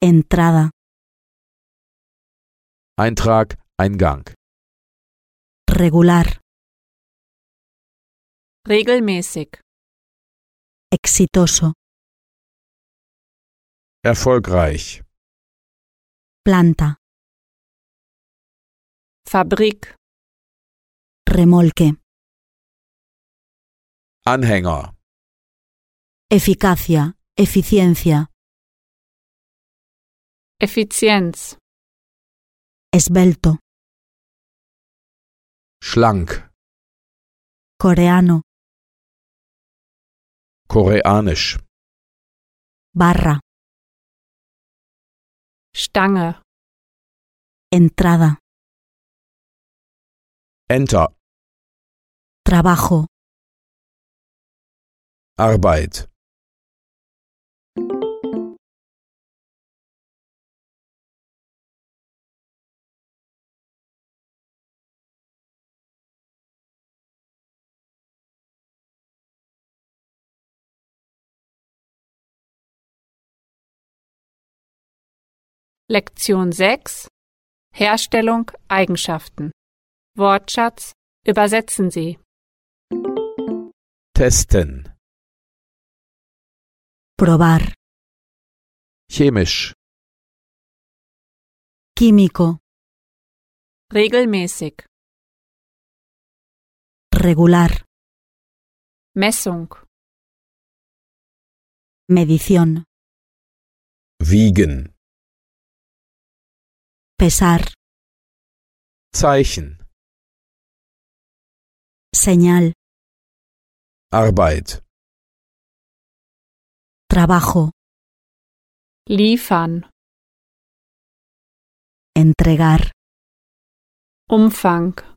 entrada, Eintrag, Eingang. regular, regelmäßig, exitoso, Erfolgreich. planta, Fabrik, remolque, Anhänger. eficacia, eficiencia, Effizienz, esbelto, Schlank. coreano, Koreanisch. barra, Stange, entrada, Enter. trabajo, Arbeit. Lektion 6 Herstellung, Eigenschaften. Wortschatz, übersetzen Sie. Testen. probar, Chemisch. químico, Regelmäßig, regular, Messung, medición, Wiegen. pesar, Zeichen. señal, Arbeit. trabajo, liefern, entregar, Umfang,